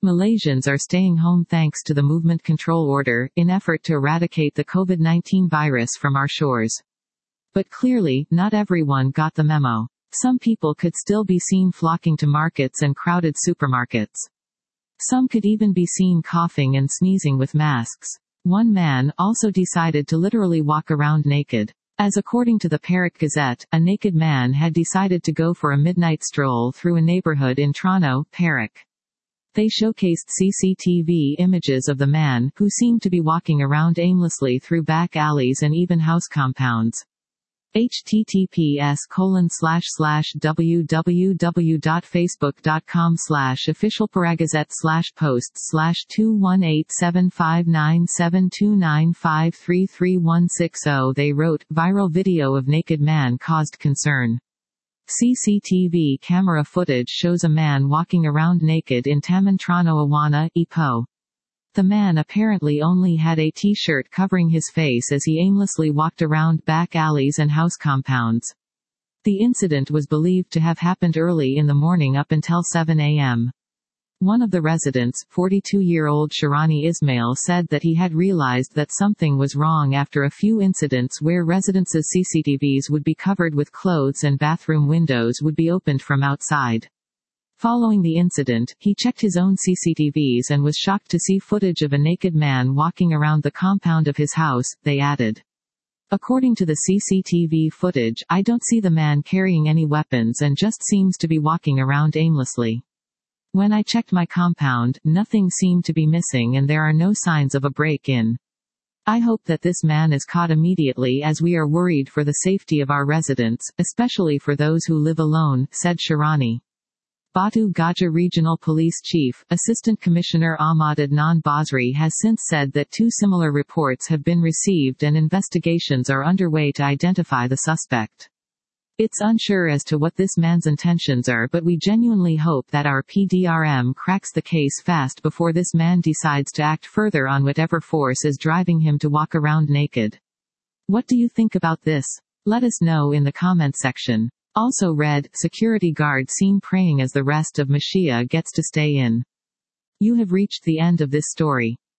Malaysians are staying home thanks to the movement control order, in effort to eradicate the COVID-19 virus from our shores. But clearly, not everyone got the memo. Some people could still be seen flocking to markets and crowded supermarkets. Some could even be seen coughing and sneezing with masks. One man also decided to literally walk around naked. As according to the Perak Gazette, a naked man had decided to go for a midnight stroll through a neighborhood in Trono, Perak. They showcased CCTV images of the man, who seemed to be walking around aimlessly through back alleys and even house compounds. https://www.facebook.com/officialparagazetposts/218759729533160. They wrote, viral video of naked man caused concern. CCTV camera footage shows a man walking around naked in Taman Trono Awana, Ipoh. The man apparently only had a t-shirt covering his face as he aimlessly walked around back alleys and house compounds. The incident was believed to have happened early in the morning up until 7 a.m. One of the residents, 42-year-old Sharani Ismail, said that he had realized that something was wrong after a few incidents where residents' CCTVs would be covered with clothes and bathroom windows would be opened from outside. Following the incident, he checked his own CCTVs and was shocked to see footage of a naked man walking around the compound of his house, they added. According to the CCTV footage, I don't see the man carrying any weapons and just seems to be walking around aimlessly. When I checked my compound, nothing seemed to be missing and there are no signs of a break-in. I hope that this man is caught immediately as we are worried for the safety of our residents, especially for those who live alone, said Sharani. Batu Gajah Regional Police Chief, Assistant Commissioner Ahmad Adnan Basri has since said that 2 similar reports have been received and investigations are underway to identify the suspect. It's unsure as to what this man's intentions are, but we genuinely hope that our PDRM cracks the case fast before this man decides to act further on whatever force is driving him to walk around naked. What do you think about this? Let us know in the comment section. Also read, security guard seen praying as the rest of Malaysia gets to stay in. You have reached the end of this story.